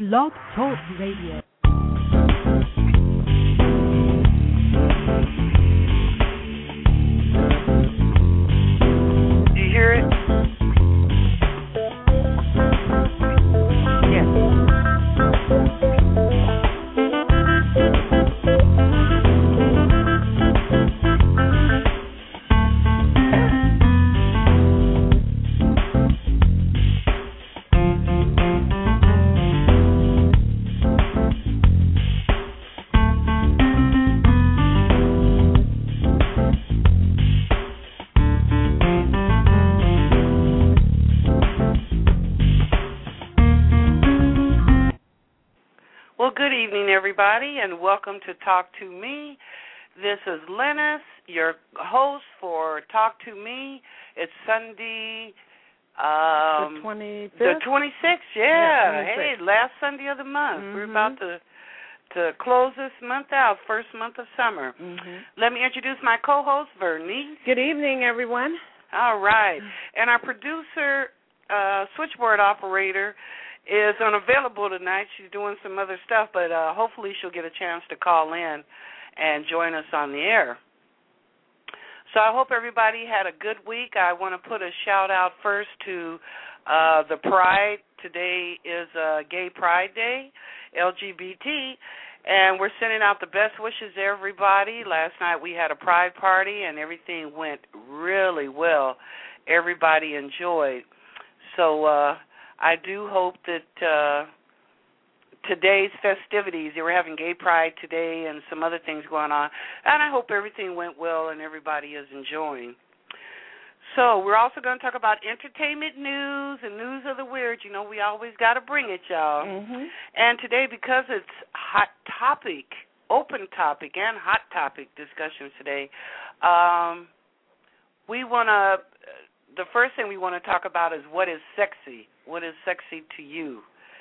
Blog Talk Radio. Do you hear it? Well, good evening, everybody, and welcome to Talk to Me. This is Lennis, your host for Talk to Me. It's Sunday, the 25th? The 26th, yeah. 26th. Hey, last Sunday of the month. Mm-hmm. We're about to close this month out, first month of summer. Mm-hmm. Let me introduce my co-host, Vernice. Good evening, everyone. All right. And our producer, switchboard operator, is unavailable tonight. She's doing some other stuff, but hopefully she'll get a chance to call in and join us on the air. So I hope everybody had a good week. I want to put a shout-out first to the Pride. Today is Gay Pride Day, LGBT, and we're sending out the best wishes to everybody. Last night we had a Pride party, and everything went really well. Everybody enjoyed. So I do hope that today's festivities, they were having Gay Pride today and some other things going on, and I hope everything went well and everybody is enjoying. So we're also going to talk about entertainment news and news of the weird. You know, we always got to bring it, y'all. Mm-hmm. And today, because it's hot topic, open topic and hot topic discussions today, we want to, the first thing we want to talk about is what is sexy. What is sexy to you?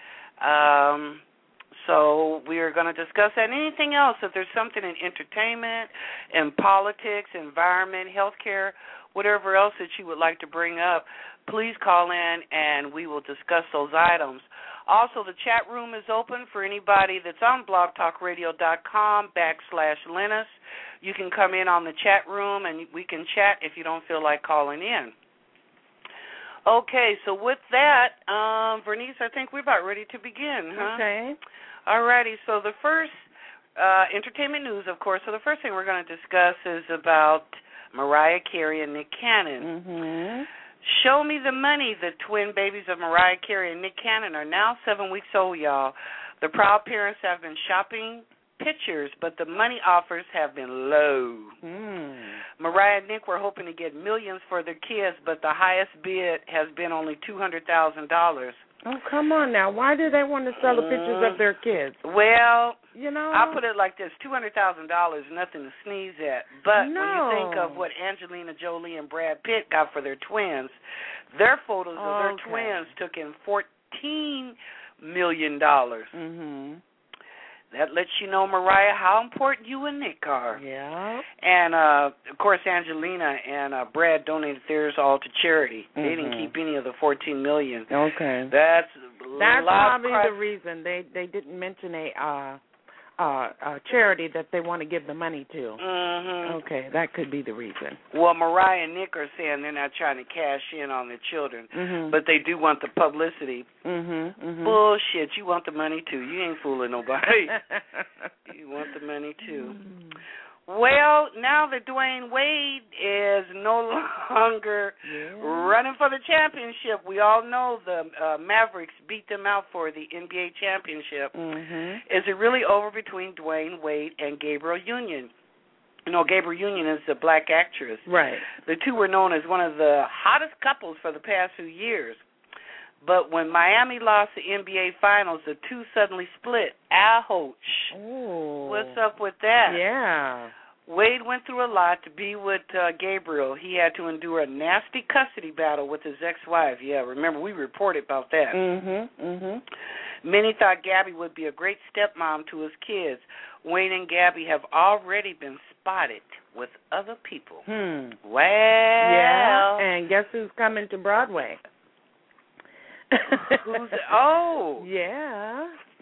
So we are going to discuss that. And anything else, if there's something in entertainment, in politics, environment, healthcare, whatever else that you would like to bring up, please call in and we will discuss those items. Also, the chat room is open for anybody that's on blogtalkradio.com/Lennis. You can come in on the chat room and we can chat if you don't feel like calling in. Okay, so with that, Vernice, I think we're about ready to begin, huh? Okay. All righty, so the first entertainment news, of course, so the first thing we're going to discuss is about Mariah Carey and Nick Cannon. Mm-hmm. Show Me the Money, the twin babies of Mariah Carey and Nick Cannon are now 7 weeks old, y'all. The proud parents have been shopping pictures, but the money offers have been low. Mariah and Nick were hoping to get millions for their kids, but the highest bid has been only $200,000. Oh, come on now. Why do they want to sell the pictures of their kids? Well, you know, I'll put it like this. $200,000 is nothing to sneeze at. But when you think of what Angelina Jolie and Brad Pitt got for their twins, their photos of their twins took in $14 million. Mm-hmm. That lets you know, Mariah, how important you and Nick are. Yeah. And, of course, Angelina and Brad donated theirs all to charity. Mm-hmm. They didn't keep any of the $14 million. Okay. That's probably the reason they didn't mention a charity that they want to give the money to. Mm-hmm. Okay, that could be the reason. Well, Mariah and Nick are saying they're not trying to cash in on their children, mm-hmm. but they do want the publicity. Mm-hmm. Mm-hmm. Bullshit, you want the money too. You ain't fooling nobody. You want the money too. Mm-hmm. Well, now that Dwayne Wade is no longer running for the championship, we all know the Mavericks beat them out for the NBA championship. Mm-hmm. Is it really over between Dwayne Wade and Gabrielle Union? You know, Gabrielle Union is a black actress. Right. The two were known as one of the hottest couples for the past few years. But when Miami lost the NBA Finals, the two suddenly split. Ouch. Oh. What's up with that? Yeah. Wade went through a lot to be with Gabriel. He had to endure a nasty custody battle with his ex-wife. Yeah, remember, we reported about that. Mm-hmm. Mm-hmm. Many thought Gabby would be a great stepmom to his kids. Wayne and Gabby have already been spotted with other people. Well. Yeah, and guess who's coming to Broadway? Who's? Oh. Yeah.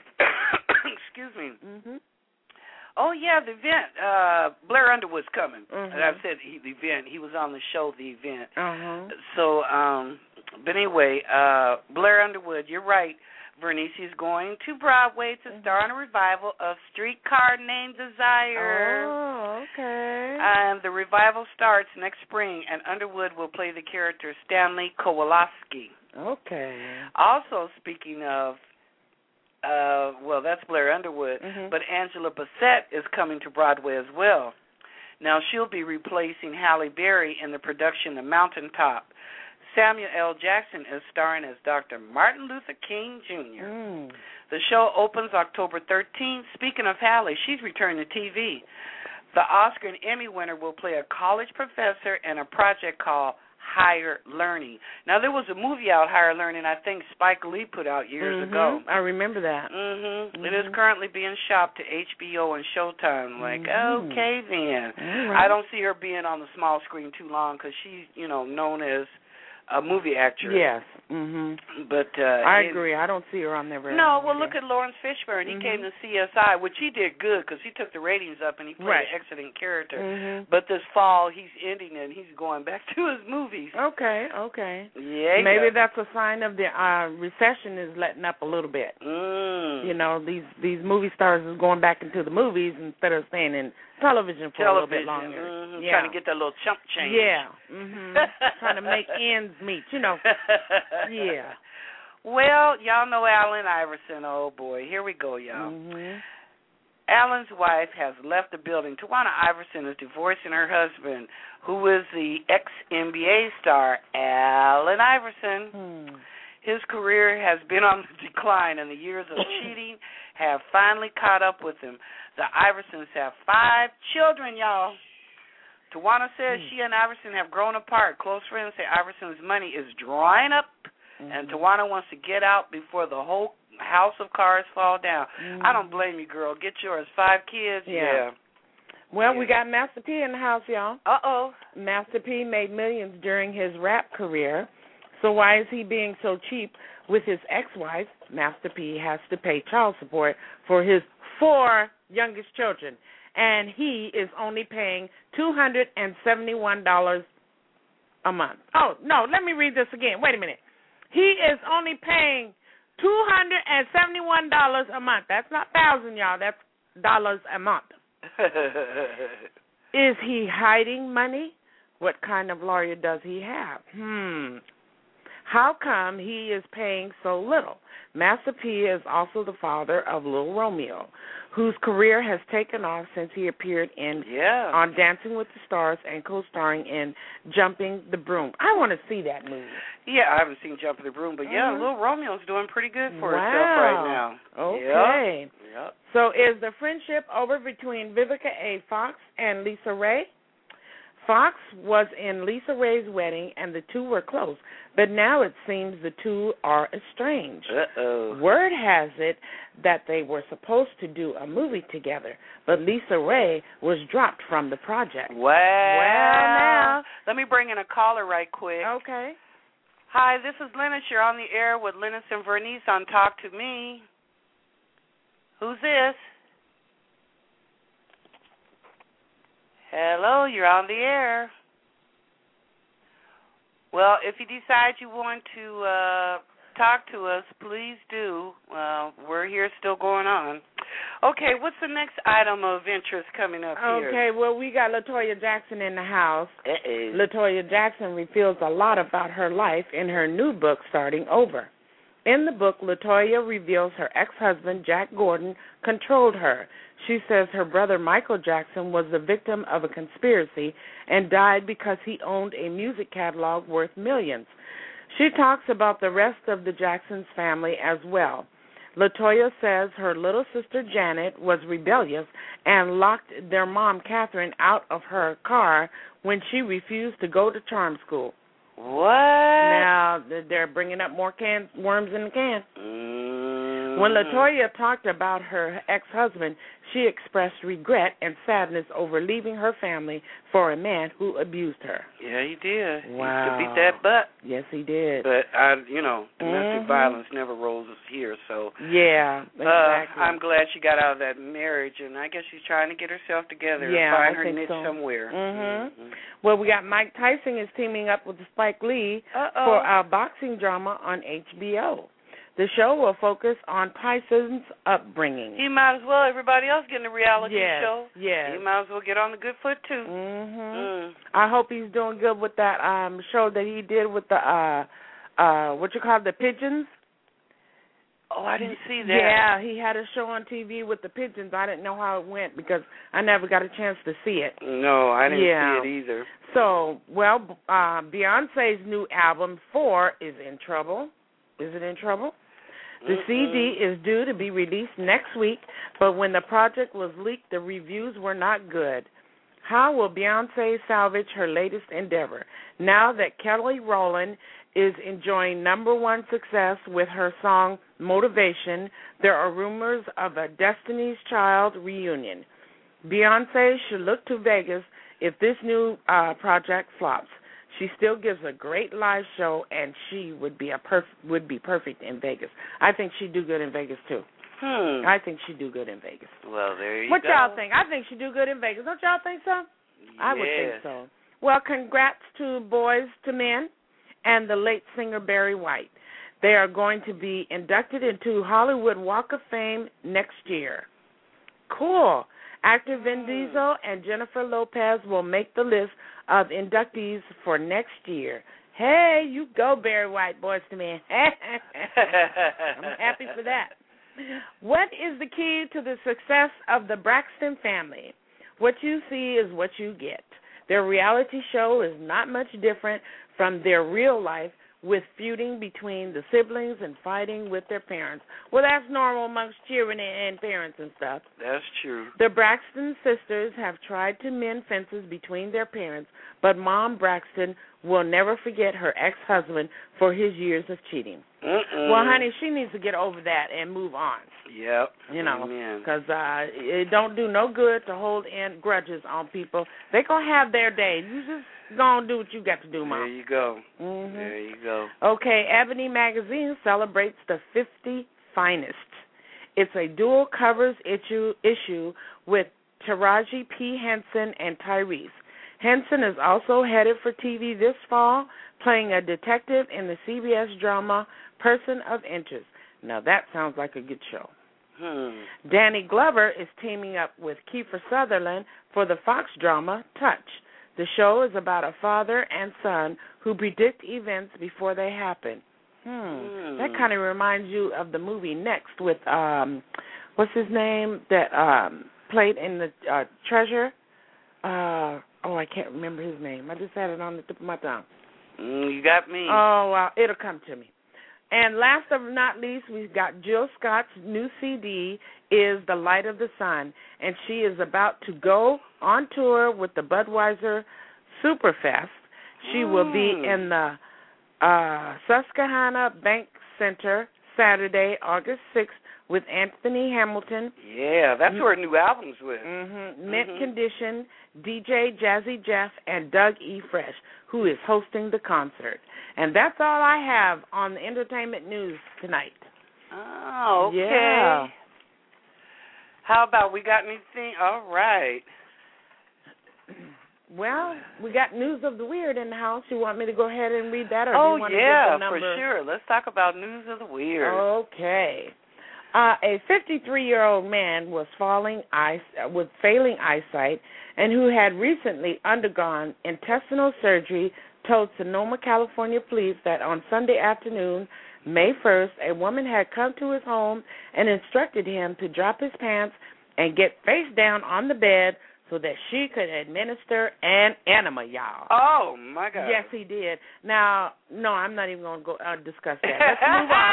Oh, yeah, the event. Blair Underwood's coming. Mm-hmm. I've said the event. He was on the show, the event. Uh-huh. So, but anyway, Blair Underwood, you're right, Vernice, is going to Broadway to star in a revival of Streetcar Named Desire. Oh, okay. And the revival starts next spring, and Underwood will play the character Stanley Kowalski. Okay. Also, speaking of, well, that's Blair Underwood, but Angela Bassett is coming to Broadway as well. Now, she'll be replacing Halle Berry in the production The Mountaintop. Samuel L. Jackson is starring as Dr. Martin Luther King Jr. The show opens October 13th. Speaking of Halle, she's returning to TV. The Oscar and Emmy winner will play a college professor in a project called Higher Learning. Now, there was a movie out, Higher Learning, I think Spike Lee put out years ago. I remember that. It is currently being shopped to HBO and Showtime. Like, okay, then. Right. I don't see her being on the small screen too long because she's, known as a movie actress. Yes. But I agree. I don't see her on there very No, much. well, look at Lawrence Fishburne. He came to CSI, which he did good because he took the ratings up and he played an excellent character. But this fall, he's ending it and he's going back to his movies. Okay. Yeah. Maybe that's a sign of the recession is letting up a little bit. These movie stars is going back into the movies instead of staying in television for a little bit longer. Trying to get that little chump change. Yeah. Trying to make ends meet, Yeah. Well, y'all know Allen Iverson. Oh, boy. Here we go, y'all. Allen's wife has left the building. Tawana Iverson is divorcing her husband, who is the ex-NBA star, Allen Iverson. His career has been on the decline, and the years of cheating have finally caught up with him. The Iversons have 5 children, y'all. Tawana says she and Iverson have grown apart. Close friends say Iverson's money is drying up, and Tawana wants to get out before the whole house of cards fall down. I don't blame you, girl. Get yours. 5 kids, yeah. Well, we got Master P in the house, y'all. Uh-oh. Master P made millions during his rap career, so why is he being so cheap with his ex-wife? Master P has to pay child support for his 4 youngest children, and he is only paying $271 a month. Oh, no, let me read this again. Wait a minute. He is only paying $271 a month. That's not thousand, y'all. That's dollars a month. Is he hiding money? What kind of lawyer does he have? How come he is paying so little? Master P is also the father of Lil Romeo, whose career has taken off since he appeared on Dancing with the Stars and co-starring in Jumping the Broom. I want to see that movie. Yeah, I haven't seen Jumping the Broom, but Lil Romeo's doing pretty good for herself right now. Okay. Yep. So is the friendship over between Vivica A. Fox and Lisa Ray? Fox was in Lisa Ray's wedding, and the two were close. But now it seems the two are estranged. Word has it that they were supposed to do a movie together, but Lisa Ray was dropped from the project. Well, now. Let me bring in a caller right quick. Okay. Hi, this is Lennis. You're on the air with Lennis and Vernice on Talk to Me. Who's this? Hello, you're on the air. Well, if you decide you want to talk to us, please do. We're here still going on. Okay, what's the next item of interest coming up here? Okay, well, we got LaToya Jackson in the house. LaToya Jackson reveals a lot about her life in her new book, Starting Over. In the book, LaToya reveals her ex-husband, Jack Gordon, controlled her. She says her brother, Michael Jackson, was the victim of a conspiracy and died because he owned a music catalog worth millions. She talks about the rest of the Jacksons family as well. LaToya says her little sister, Janet, was rebellious and locked their mom, Catherine, out of her car when she refused to go to charm school. What? Now, they're bringing up more worms in the can. When LaToya talked about her ex-husband, she expressed regret and sadness over leaving her family for a man who abused her. Yeah, he did. Wow. He could beat that butt. Yes, he did. But, domestic violence never rolls here, so. Yeah, exactly. I'm glad she got out of that marriage, and I guess she's trying to get herself together and find her niche somewhere. Well, we got Mike Tyson is teaming up with Spike Lee for a boxing drama on HBO. The show will focus on Tyson's upbringing. He might as well. Everybody else getting a reality show. Yes. He might as well get on the good foot, too. I hope he's doing good with that show that he did with the, the pigeons. Oh, I didn't see that. Yeah, he had a show on TV with the pigeons. I didn't know how it went because I never got a chance to see it. No, I didn't see it either. So, Beyonce's new album, 4, is in trouble. Is it in trouble? The CD is due to be released next week, but when the project was leaked, the reviews were not good. How will Beyonce salvage her latest endeavor? Now that Kelly Rowland is enjoying #1 success with her song Motivation, there are rumors of a Destiny's Child reunion. Beyonce should look to Vegas if this new project flops. She still gives a great live show, and she would be perfect in Vegas. I think she'd do good in Vegas, too. I think she'd do good in Vegas. Well, there you go. What y'all think? I think she'd do good in Vegas. Don't y'all think so? I would think so. Well, congrats to Boys to Men and the late singer Barry White. They are going to be inducted into Hollywood Walk of Fame next year. Cool. Actor Vin Diesel and Jennifer Lopez will make the list of inductees for next year. Hey, you go, Barry White, Boys to Men. I'm happy for that. What is the key to the success of the Braxton family? What you see is what you get. Their reality show is not much different from their real life, with feuding between the siblings and fighting with their parents. Well, that's normal amongst children and parents and stuff. That's true. The Braxton sisters have tried to mend fences between their parents, but Mom Braxton will never forget her ex-husband for his years of cheating. Well, honey, she needs to get over that and move on. Yep. Because it don't do no good to hold in grudges on people. They going to have their day. You just going to do what you got to do, Mom. There you go. There you go. Okay, Ebony Magazine celebrates the 50 Finest. It's a dual covers issue with Taraji P. Henson and Tyrese. Henson is also headed for TV this fall, playing a detective in the CBS drama Person of Interest. Now, that sounds like a good show. Danny Glover is teaming up with Kiefer Sutherland for the Fox drama Touch. The show is about a father and son who predict events before they happen. That kind of reminds you of the movie Next with, what's his name, that played in the Treasure? I can't remember his name. I just had it on the tip of my tongue. You got me. Oh, well, it'll come to me. And last but not least, we've got Jill Scott's new CD is The Light of the Sun, and she is about to go on tour with the Budweiser Superfest. She will be in the Susquehanna Bank Center Saturday, August 6th, with Anthony Hamilton. Yeah, that's who her new album's with. Mint Condition, DJ Jazzy Jeff, and Doug E. Fresh, who is hosting the concert. And that's all I have on the entertainment news tonight. Oh, okay. Yeah. How about we got anything? All right. Well, we got News of the Weird in the house. You want me to go ahead and read that? Or oh, do you want to give the number? For sure. Let's talk about News of the Weird. Okay. A 53-year-old man was with failing eyesight and who had recently undergone intestinal surgery told Sonoma, California police that on Sunday afternoon, May 1st, a woman had come to his home and instructed him to drop his pants and get face down on the bed so that she could administer an enema, y'all. Oh, my God. Yes, he did. Now, no, I'm not even going to go discuss that. Let's move on.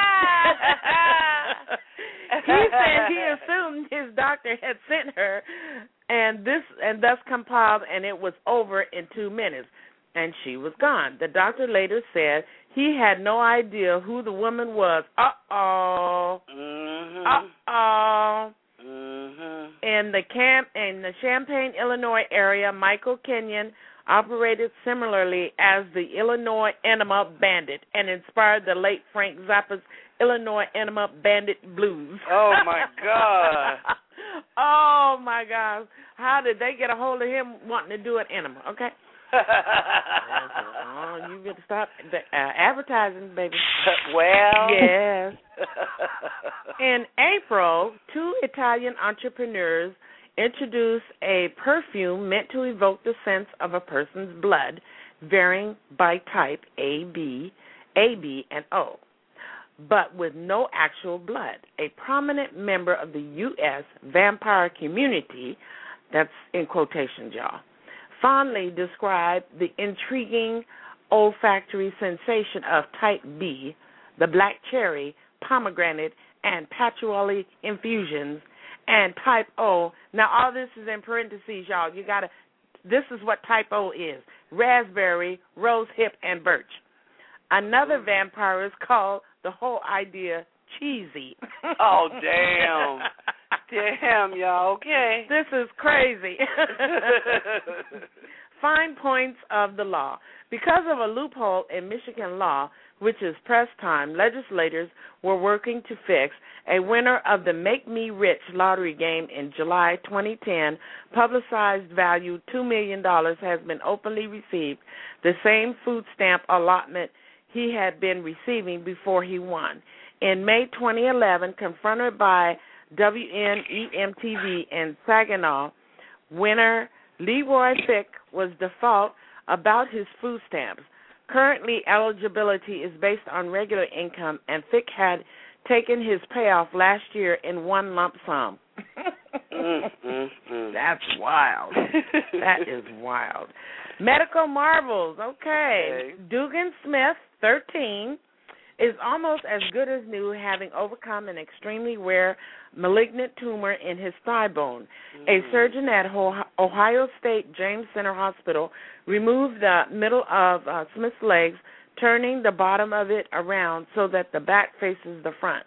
He said he assumed his doctor had sent her and thus compiled, and it was over in 2 minutes, and she was gone. The doctor later said he had no idea who the woman was. Uh-oh. In the Champaign, Illinois area, Michael Kenyon operated similarly as the Illinois Enema Bandit and inspired the late Frank Zappa's Illinois Enema Bandit Blues. Oh, my God. Oh, my God. How did they get a hold of him wanting to do an enema, okay? Oh, you got to stop advertising, baby. Well. Yes. In April, 2 Italian entrepreneurs introduced a perfume meant to evoke the sense of a person's blood, varying by type A, B, and O, but with no actual blood. A prominent member of the U.S. vampire community, that's in quotations, y'all, fondly described the intriguing olfactory sensation of type B, the black cherry, pomegranate, and patchouli infusions, and type O. Now, all this is in parentheses, y'all. This is what type O is: raspberry, rose hip, and birch. Another vampire is called the whole idea cheesy. Oh, damn. Damn, y'all, okay. This is crazy. Fine points of the law. Because of a loophole in Michigan law, which is press time, legislators were working to fix. A winner of the Make Me Rich lottery game in July 2010, publicized value $2 million, has been openly received, the same food stamp allotment he had been receiving before he won. In May 2011, confronted by WNEM-TV in Saginaw, winner Leroy Fick was default about his food stamps. Currently, eligibility is based on regular income, and Fick had taken his payoff last year in one lump sum. That's wild. That is wild. Medical marvels. Okay. Dugan Smith, 13, is almost as good as new, having overcome an extremely rare malignant tumor in his thigh bone. A surgeon at Ohio State James Center Hospital removed the middle of Smith's legs, turning the bottom of it around so that the back faces the front.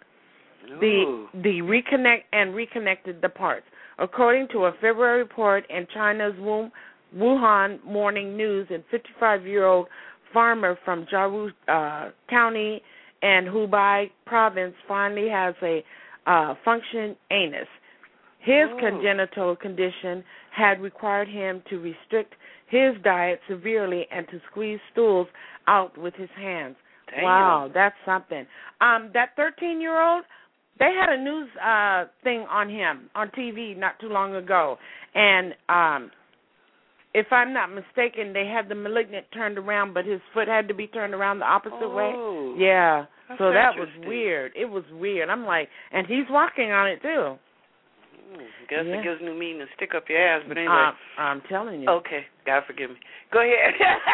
Reconnected the parts. According to a February report in China's Wuhan Morning News, a 55-year-old farmer from Jiawu County and Hubei province finally has a functioning anus. His congenital condition had required him to restrict his diet severely and to squeeze stools out with his hands. Damn. Wow, that's something. That 13-year-old, they had a news thing on him on TV not too long ago, and if I'm not mistaken, they had the malignant turned around, but his foot had to be turned around the opposite way. Yeah, so that was weird. It was weird. I'm like, and he's walking on it too. Guess it gives new meaning to stick up your ass, but anyway. I'm telling you. Okay, God forgive me. Go ahead.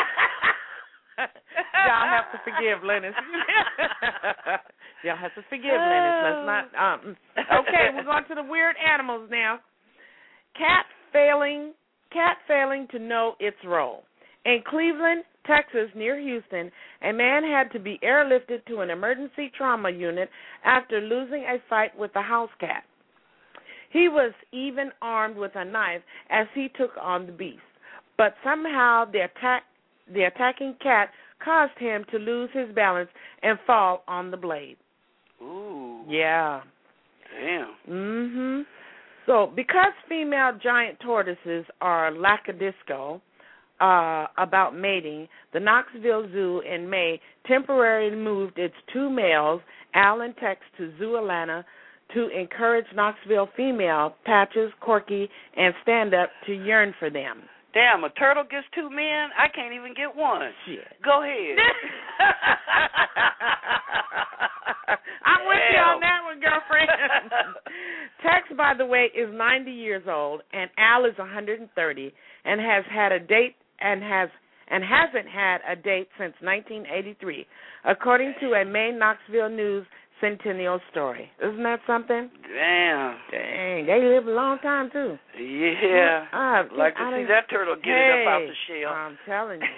Y'all have to forgive Lennis. Y'all have to forgive Lennis. Let's not. Okay, we're going to the weird animals now. Cat failing to know its role. In Cleveland, Texas, near Houston, a man had to be airlifted to an emergency trauma unit after losing a fight with a house cat. He was even armed with a knife as he took on the beast, but somehow the attacking cat caused him to lose his balance and fall on the blade. Ooh. Yeah. Damn. So, because female giant tortoises are lackadaisical about mating, the Knoxville Zoo in May temporarily moved its 2 males, Al and Tex, to Zoo Atlanta to encourage Knoxville female Patches, Corky, and Stand Up to yearn for them. Damn, a turtle gets 2 men? I can't even get one. Shit. Go ahead. I'm with you on that one, girlfriend. Tex, by the way, is 90 years old, and Al is 130, and has had a date and hasn't had a date since 1983, according to a May Knoxville News Centennial story. Isn't that something? Damn. Dang, they live a long time, too. Yeah. I'd like to see that turtle get it up out the shell. I'm telling you.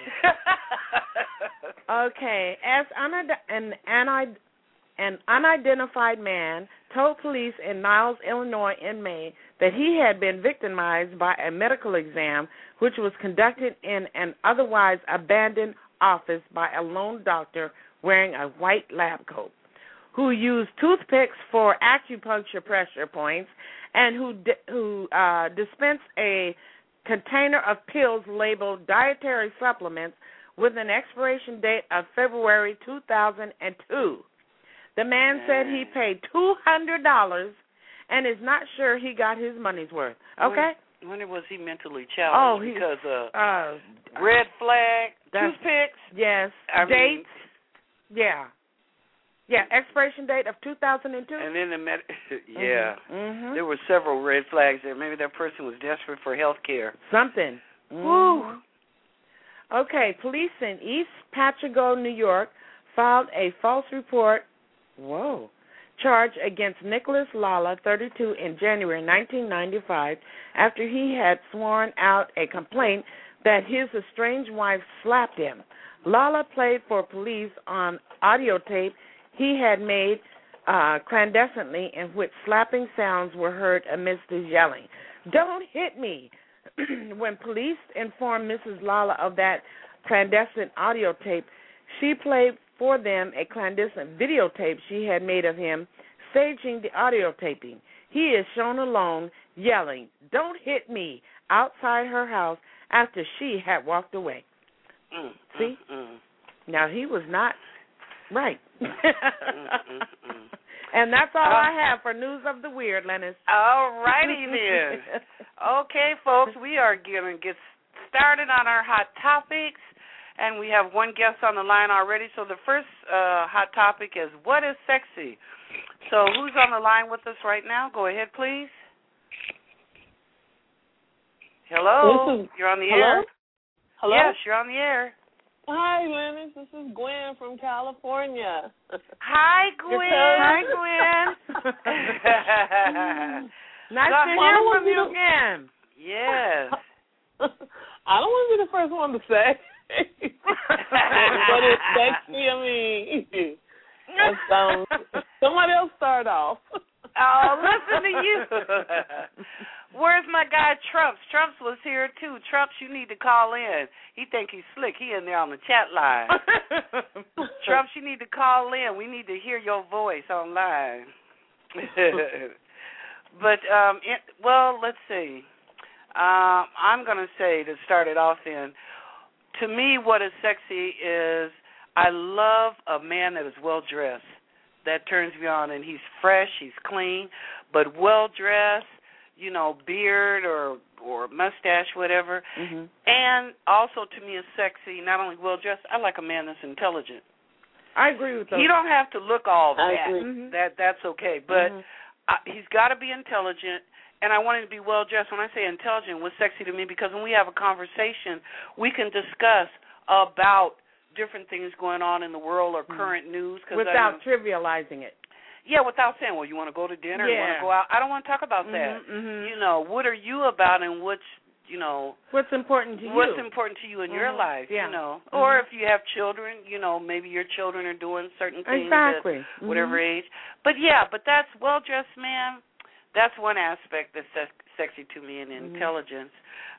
Okay, as an unidentified man told police in Niles, Illinois in May that he had been victimized by a medical exam which was conducted in an otherwise abandoned office by a lone doctor wearing a white lab coat, who used toothpicks for acupuncture pressure points and who dispensed a container of pills labeled dietary supplements with an expiration date of February 2002. The man said he paid $200 and is not sure he got his money's worth. Okay? When was he mentally challenged? Because of red flag, toothpicks? Yes. Dates? Yeah. Yeah, expiration date of 2002. And then there were several red flags there. Maybe that person was desperate for health care. Something. Woo. Okay, police in East Patrigo, New York, filed a false report charge against Nicholas Lala, 32, in January 1995 after he had sworn out a complaint that his estranged wife slapped him. Lala played for police on audio tape he had made clandestinely in which slapping sounds were heard amidst his yelling. "Don't hit me." When police informed Mrs. Lala of that clandestine audio tape, she played for them a clandestine videotape she had made of him staging the audio taping. He is shown alone yelling, "Don't hit me," outside her house after she had walked away. See? Now, he was not right. And that's all I have for News of the Weird, Lennis. All righty then. Okay, folks, we are going to get started on our hot topics, and we have one guest on the line already. So the first hot topic is, what is sexy? So who's on the line with us right now? Go ahead, please. Hello? You're on the air. Hello? Yes, you're on the air. Hi, Lennis. This is Gwen from California. Hi, Gwen. Hi, Gwen. Nice to hear from you again. Yes. I don't want to be the first one to say. But it's sexy. I mean, somebody else start off. Oh, listen to you. Where's my guy Trumps? Trumps was here too. Trumps, you need to call in. He think he's slick. He in there on the chat line. Trumps, you need to call in. We need to hear your voice online. But let's see. I'm going to say, to start it off in, to me what is sexy is I love a man that is well-dressed. That turns me on, and he's fresh, he's clean, but well-dressed, beard or mustache, whatever. Mm-hmm. And also to me is sexy, not only well-dressed, I like a man that's intelligent. I agree with that. He don't have to look all that. I agree. Mm-hmm. That's okay, but he's got to be intelligent, and I want him to be well-dressed. When I say intelligent, what's sexy to me, because when we have a conversation, we can discuss about different things going on in the world or current news. Without trivializing it. Yeah, without saying, well, you want to go to dinner, you want to go out. I don't want to talk about that. Mm-hmm. What are you about, and what's important to you? What's important to you in your life, Or if you have children, maybe your children are doing certain things at whatever age. But that's well-dressed man. That's one aspect that's sexy to me, and intelligence.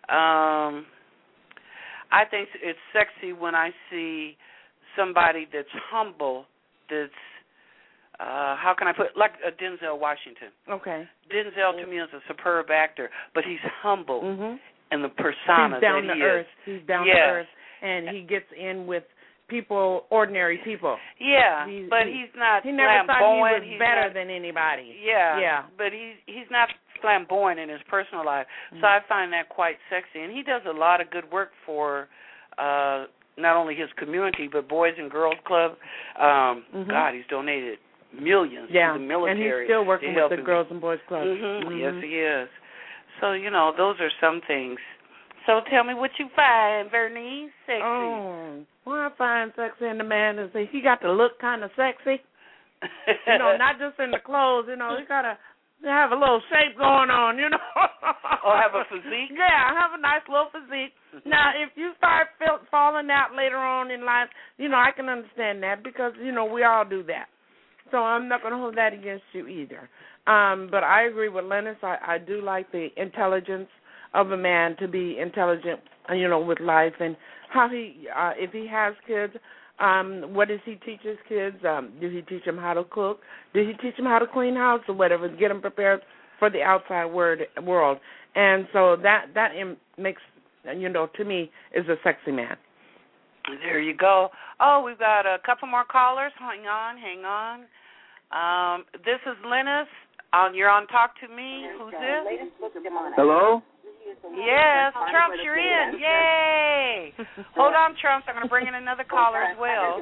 I think it's sexy when I see somebody that's humble, that's, how can I put it, like a Denzel Washington. Okay. Denzel to me is a superb actor, but he's humble in the persona He's down that to he earth. is. He's down to earth, and he gets in with people, ordinary people. Yeah, but he's not He never flamboyant. thought he was better than anybody. Yeah, but he's not flamboyant in his personal life. So I find that quite sexy. And he does a lot of good work for not only his community, but Boys and Girls Club. God, he's donated millions to the military. And he's still working with the Girls and Boys Club. Yes, he is. So, those are some things. So tell me what you find, Bernice, sexy. Oh, what I find sexy in the man is that he got to look kind of sexy. Not just in the clothes. He got to have a little shape going on, Or have a physique? Yeah, have a nice little physique. Now, if you start falling out later on in life, I can understand that because, we all do that. So I'm not going to hold that against you either. But I agree with Lennis. I do like the intelligence of a man to be intelligent, with life and how he, if he has kids, what does he teach his kids? Do he teach them how to cook? Do he teach them how to clean house or whatever? Get them prepared for the outside world. And so that makes, to me, is a sexy man. There you go. Oh, we've got a couple more callers. Hang on. This is Lennis. You're on Talk to Me. Who's this? Hello? Yes, Trumps, you're in. Yay! Hold on, Trumps. I'm going to bring in another caller as well.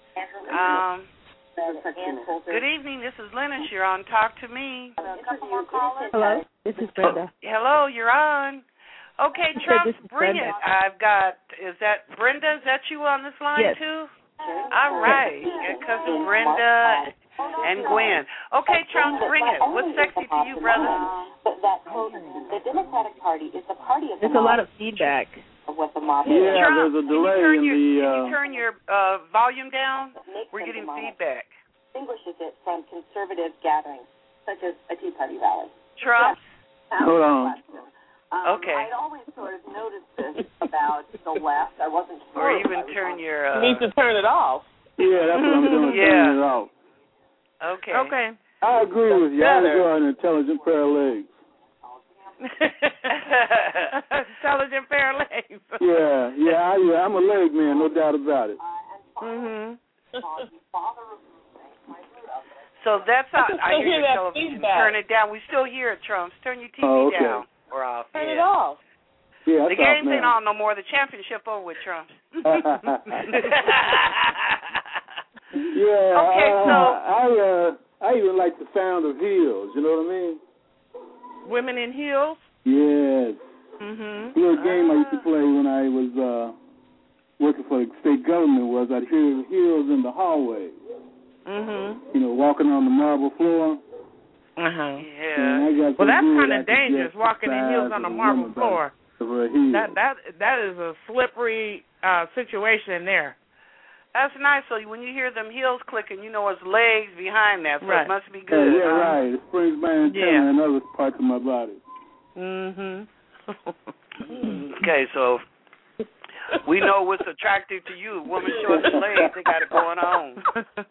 Good evening. This is Lennis. You're on Talk to Me. Hello, this is Brenda. Hello, you're on. Okay, Trumps, bring it. I've got, is that Brenda? Is that you on this line yes. too? All right. Cousin Brenda and Gwen. Okay, Trump, bring it. What's sexy to you, brother? The Democratic Party is the party of There's a lot of feedback. Of what the mob is. Yeah, Trump, there's a delay can in you turn your volume down? We're getting feedback. Distinguishes it from conservative gatherings, such as a Tea Party rally. Trump? Hold on. Okay. I'd always sort of noticed this about the left. I wasn't sure. Or even turn your... You need to turn it off. Yeah, that's what I'm doing, turning it off. Okay. I agree with you. I enjoy an intelligent pair of legs. Intelligent pair of legs. Yeah, I'm a leg man, no doubt about it. So that's how I hear your that television. feedback. Turn it down. We still hear it, Trumps. Turn your TV down or off. Turn it off. Yeah, the games ain't on no more. The championship over with, Trumps. Yeah. Okay, so I even like the sound of heels. You know what I mean? Women in heels. Yes. The little game I used to play when I was working for the state government was I'd hear heels in the hallway. Walking on the marble floor. Yeah. Well, that's kind of dangerous, walking in heels on the marble floor. That is a slippery situation there. That's nice. So when you hear them heels clicking, you know it's legs behind that, so right. It must be good. Yeah, right. It springs my antenna and other parts of my body. Okay, so we know what's attractive to you. A woman showing her legs, they got it going on.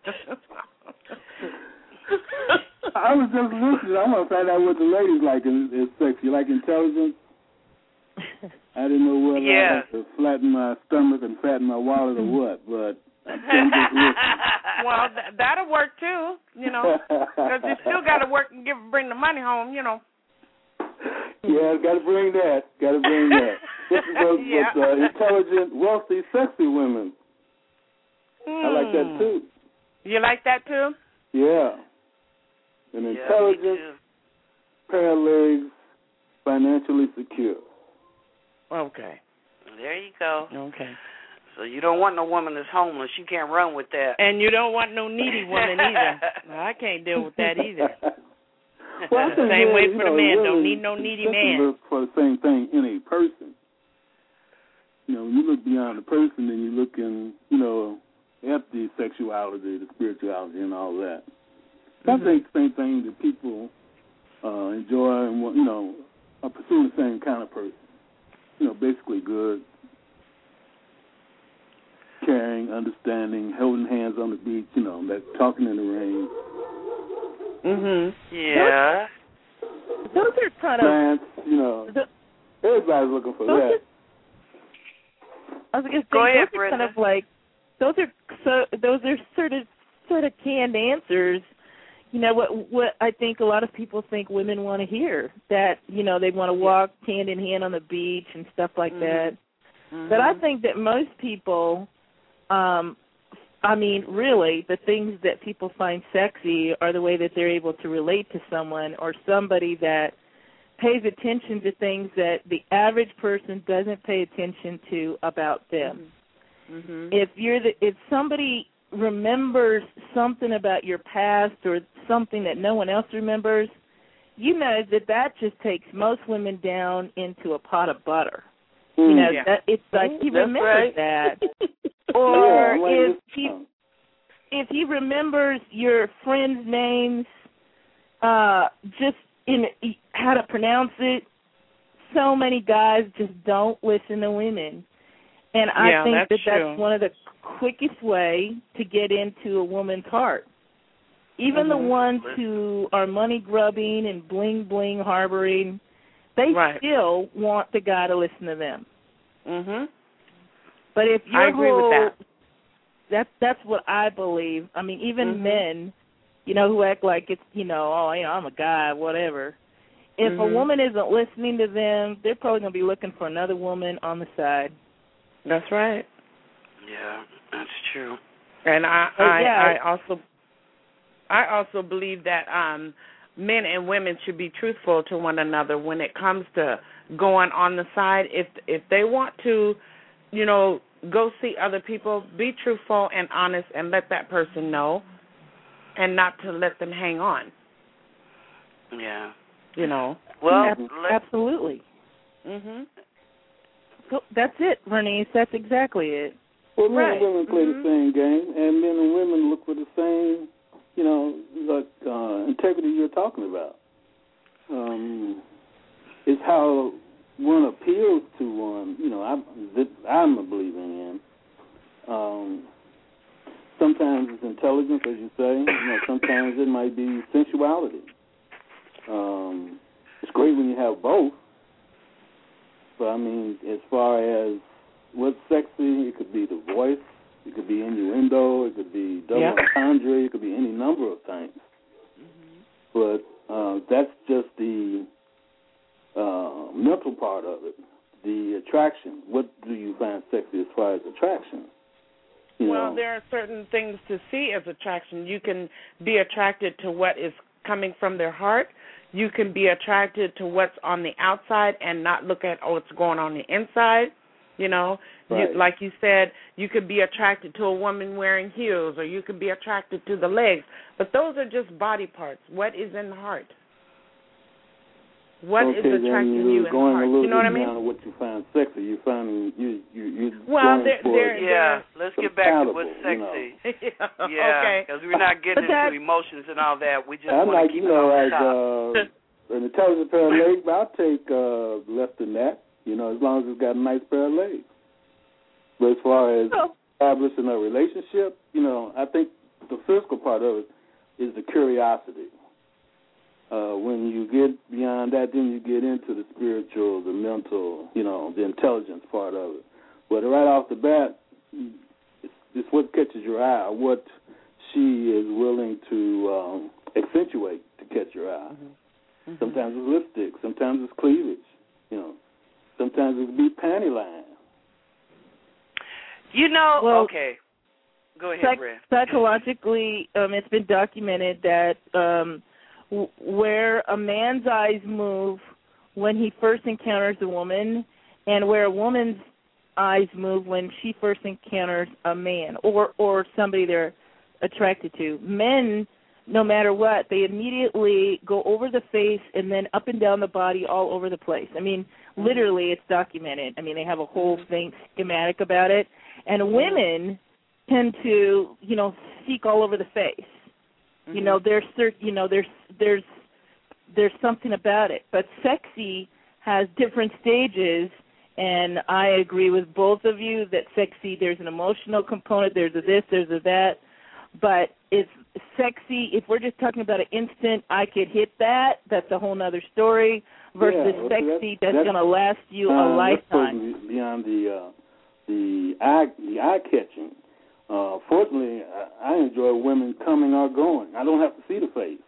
I was just listening. I want to find out what the ladies like in sex. You like intelligence? I didn't know whether I like to flatten my stomach and fatten my wallet or what, but I'm just listening. Well, that'll work too, because you still got to work and bring the money home, Yeah, got to bring that. This is intelligent, wealthy, sexy women. I like that too. You like that too? Yeah. An intelligent, pair of legs, financially secure. Okay. There you go. Okay. So you don't want no woman that's homeless. You can't run with that. And you don't want no needy woman either. I can't deal with that either. Well, same way for the man. Really, don't need no needy man. Look for the same thing in a person. When you look beyond the person, then you look in, at the sexuality, the spirituality, and all that. I think the same thing that people enjoy and, are pursuing the same kind of person. Basically good, caring, understanding, holding hands on the beach, that talking in the rain. Yeah. Those are kind of... everybody's looking for that. I was going to say, Go ahead, those are Brenda. kind of like, those are sort of canned answers. What I think a lot of people think women want to hear, that, they want to walk hand in hand on the beach and stuff like that. But I think that most people, really, the things that people find sexy are the way that they're able to relate to someone or somebody that pays attention to things that the average person doesn't pay attention to about them. If somebody remembers something about your past or something that no one else remembers, that just takes most women down into a pot of butter. It's like he remembers that. Or if he, if he remembers your friends' names, just in how to pronounce it, so many guys just don't listen to women. And I think that's one of the quickest way to get into a woman's heart. Even the ones who are money grubbing and bling bling harboring, they still want the guy to listen to them. But if you're I agree with that. That's what I believe. I mean, even men, who act like it's, I'm a guy, whatever. If a woman isn't listening to them, they're probably going to be looking for another woman on the side. That's right. Yeah, that's true. And I also believe that men and women should be truthful to one another when it comes to going on the side. If they want to, go see other people, be truthful and honest and let that person know, and not to let them hang on. Yeah. Well, absolutely. So that's it, Bernice. That's exactly it. Well, men and women play the same game, and men and women look for the same, integrity you're talking about. It's how one appeals to one. I'm a believer in. Sometimes it's intelligence, as you say. Sometimes it might be sensuality. It's great when you have both. But, I mean, as far as what's sexy, it could be the voice, it could be innuendo, it could be double entendre, it could be any number of things. But that's just the mental part of it, the attraction. What do you find sexy as far as attraction? Well, there are certain things to see as attraction. You can be attracted to what is coming from their heart. You can be attracted to what's on the outside and not look at what's going on the inside. Like you said, you could be attracted to a woman wearing heels, or you could be attracted to the legs. But those are just body parts. What is in the heart? What is attracting you in the heart? You know what I mean? Down to what you find sexy, you find you. Well, let's get back to what's sexy. Okay. Because we're not getting into emotions and all that. We just want to keep it on the top. An intelligent pair of legs, I'll take less than that. As long as it's got a nice pair of legs. But as far as establishing a relationship, I think the physical part of it is the curiosity. When you get beyond that, then you get into the spiritual, the mental, the intelligence part of it. But right off the bat, it's what catches your eye, what she is willing to accentuate to catch your eye. Sometimes it's lipstick, sometimes it's cleavage, sometimes it can be panty line. Okay. Go ahead, Brad. Psychologically, it's been documented that where a man's eyes move when he first encounters a woman and where a woman's eyes move when she first encounters a man or somebody they're attracted to. Men, no matter what, they immediately go over the face and then up and down the body all over the place. I mean, literally it's documented. I mean, they have a whole thing schematic about it. And women tend to, seek all over the face. There's something about it. But sexy has different stages, and I agree with both of you that sexy, there's an emotional component, there's a this, there's a that. But it's sexy, if we're just talking about an instant, I could hit that, that's a whole other story, versus sexy that's going to last you a lifetime. That's beyond the eye-catching. Fortunately, I enjoy women coming or going. I don't have to see the face.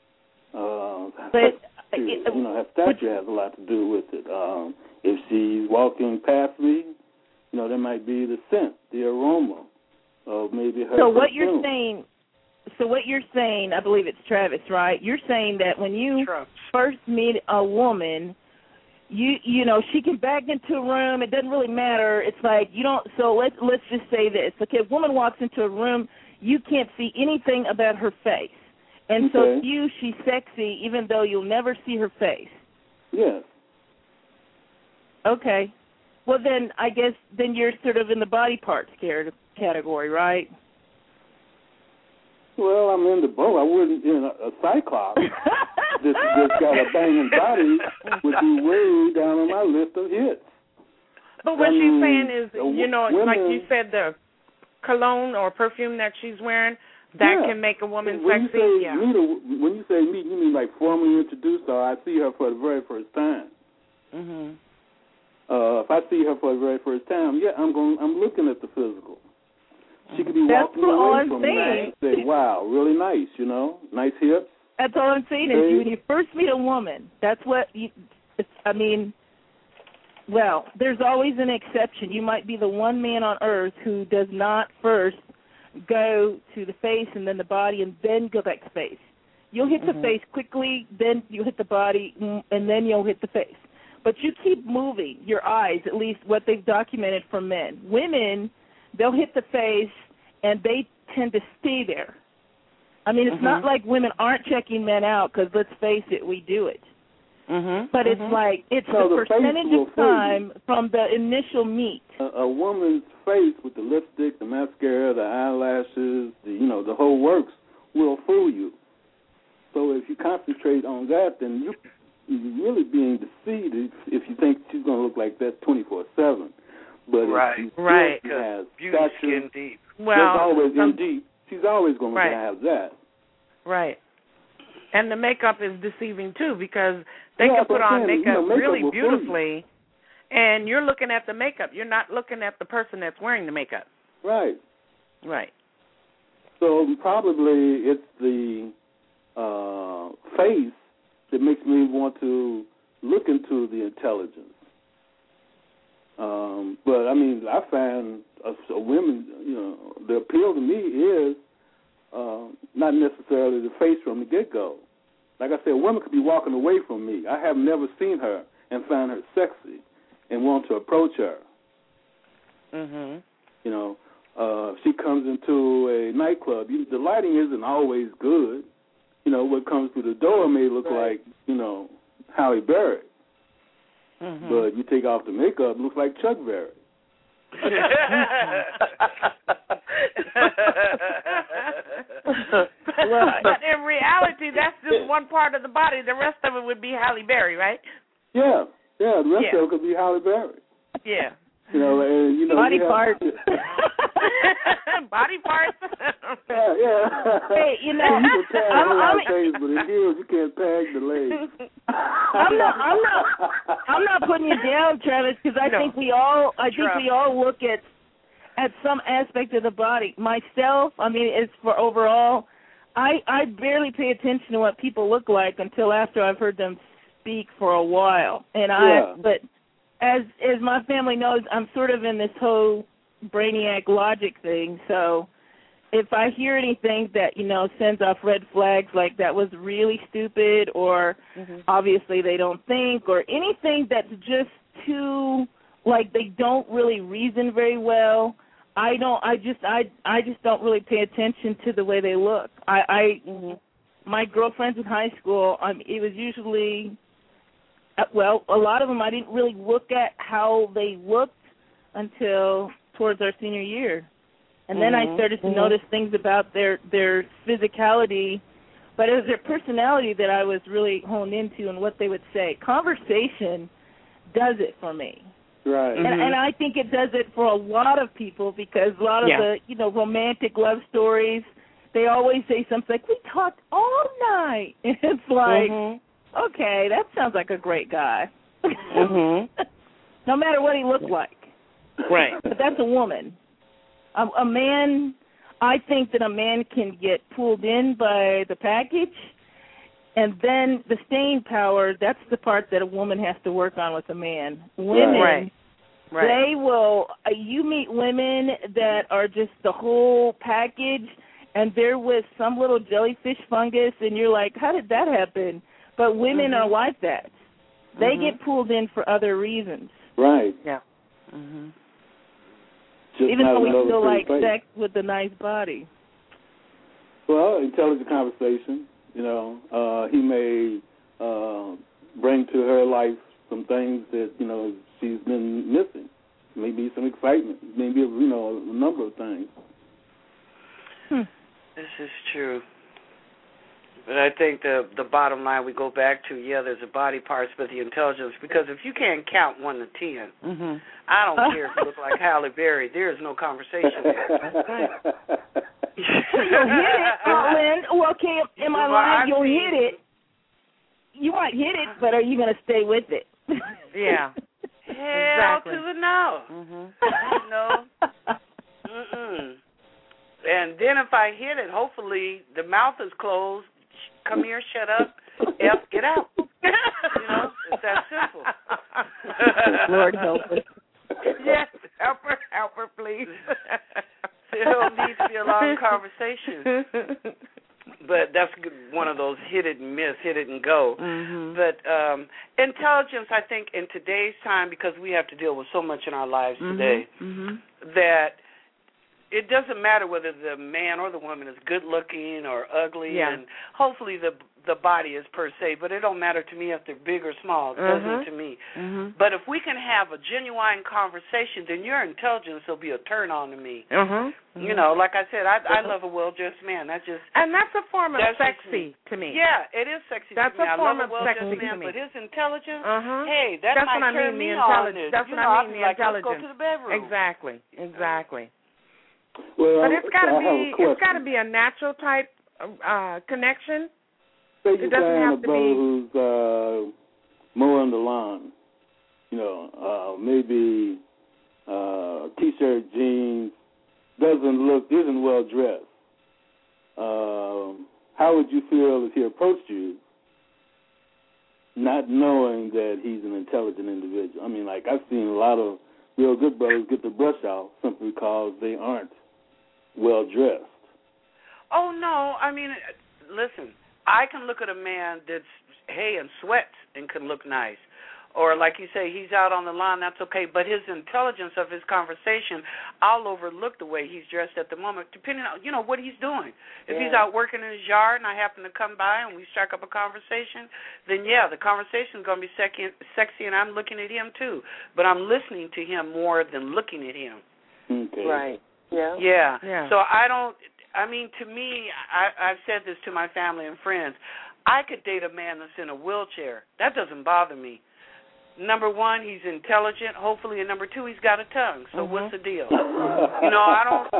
Her stature has a lot to do with it. If she's walking past me, there might be the scent, the aroma of maybe her. So what you're saying, I believe it's Travis, right? You're saying that when you first meet a woman, she can back into a room. It doesn't really matter. It's like you don't. So let's just say this. Okay, if a woman walks into a room, you can't see anything about her face, and so to you, she's sexy, even though you'll never see her face. Yes. Okay. Well, then I guess you're sort of in the body parts category, right? Well, I'm into both. I wouldn't, a cyclops just got a banging body would be way down on my list of hits. But what she's saying is, women, like you said, the cologne or perfume that she's wearing, that can make a woman sexy. When you say meet, you mean like formally introduced her. I see her for the very first time. Mhm. If I see her for the very first time, I'm looking at the physical. She could be walking away from me and say, "Wow, really nice, nice hips." That's all I'm saying is when you first meet a woman, that's what well, there's always an exception. You might be the one man on earth who does not first go to the face and then the body and then go back to face. You'll hit the face quickly, then you'll hit the body, and then you'll hit the face. But you keep moving your eyes, at least what they've documented for men. Women, they'll hit the face, and they tend to stay there. I mean, it's not like women aren't checking men out because, let's face it, we do it. But it's like it's the percentage of time from the initial meet. A woman's face with the lipstick, the mascara, the eyelashes, the whole works will fool you. So if you concentrate on that, then you're really being deceived if you think she's going to look like that 24/7. But if she has beauty skin deep. Well, always in deep. She's always going to have that. Right. And the makeup is deceiving, too, because they can put on makeup really beautifully, and you're looking at the makeup. You're not looking at the person that's wearing the makeup. Right. Right. So probably it's the face that makes me want to look into the intelligence. But, I mean, I find a women, the appeal to me is not necessarily the face from the get-go. Like I said, a woman could be walking away from me. I have never seen her and find her sexy and want to approach her. If she comes into a nightclub, the lighting isn't always good. What comes through the door may look like, Halle Berry. But you take off the makeup, it looks like Chuck Berry. But in reality, that's just one part of the body. The rest of it would be Halle Berry, right? Yeah. The rest of it could be Halle Berry. Yeah. Body parts. Body parts. Yeah. Hey, you can tag a lot of things, but in heels you can't tag the legs. I'm not putting you down, Travis, because I think we all look at some aspect of the body. Myself, it's for overall. I barely pay attention to what people look like until after I've heard them speak for a while, but. As my family knows, I'm sort of in this whole brainiac logic thing. So if I hear anything that, sends off red flags like that was really stupid or obviously they don't think or anything that's just too, like they don't really reason very well, I just don't really pay attention to the way they look. My girlfriends in high school, it was usually... Well, a lot of them I didn't really look at how they looked until towards our senior year. And then I started to notice things about their physicality, but it was their personality that I was really honed into and what they would say. Conversation does it for me. Right. And I think it does it for a lot of people because a lot of the, romantic love stories, they always say something like, we talked all night. And it's like... Okay, that sounds like a great guy. No matter what he looked like. Right. But that's a woman. A man, I think that a man can get pulled in by the package, and then the staying power, that's the part that a woman has to work on with a man. Women, they will, you meet women that are just the whole package, and they're with some little jellyfish fungus, and you're like, how did that happen? But women are like that. They get pulled in for other reasons. Right. Yeah. Even though we still like sex with a nice body. Well, intelligent conversation. He may bring to her life some things that, she's been missing. Maybe some excitement. Maybe, a number of things. This is true. But I think the bottom line we go back to, there's the body parts, but the intelligence, because if you can't count 1 to 10, I don't care if you look like Halle Berry. There is no conversation there. You'll hit it, Lynn. Well, okay, in my life, you'll hit it. You might hit it, but are you going to stay with it? Yeah. Hell to the no. No. And then if I hit it, hopefully the mouth is closed. Come here, shut up. F, get out. It's that simple. Lord help us. Yes, help her, please. There needs to be a long conversation. But that's one of those hit it and miss, hit it and go. But intelligence, I think, in today's time, because we have to deal with so much in our lives today, that it doesn't matter whether the man or the woman is good looking or ugly, and hopefully the body is per se, but it don't matter to me if they're big or small. It doesn't to me. But if we can have a genuine conversation, then your intelligence will be a turn on to me. Like I said, I love a well-dressed man. That's a form of sexy to me. Yeah, it is sexy to me. I love a well-dressed man, but his intelligence, hey, that's might turn me on. That's what I mean, the intelligence. Let's go to the bedroom. Exactly. Well, but it's got to be a natural type connection. Say it doesn't have to be who's mowing the lawn. Maybe t-shirt, jeans, isn't well dressed. How would you feel if he approached you, not knowing that he's an intelligent individual? I mean, like I've seen a lot of real good brothers get the brush out simply because they aren't well dressed. Oh no! I mean, listen. I can look at a man that's in sweats and can look nice, or like you say, he's out on the lawn. That's okay. But his intelligence of his conversation, I'll overlook the way he's dressed at the moment, depending on what he's doing. If he's out working in his yard and I happen to come by and we strike up a conversation, then the conversation's going to be sexy, and I'm looking at him too. But I'm listening to him more than looking at him. Okay. Right. Yeah. So to me, I've said this to my family and friends, I could date a man that's in a wheelchair. That doesn't bother me. Number one, he's intelligent, hopefully, and number two, he's got a tongue. So what's the deal? I don't...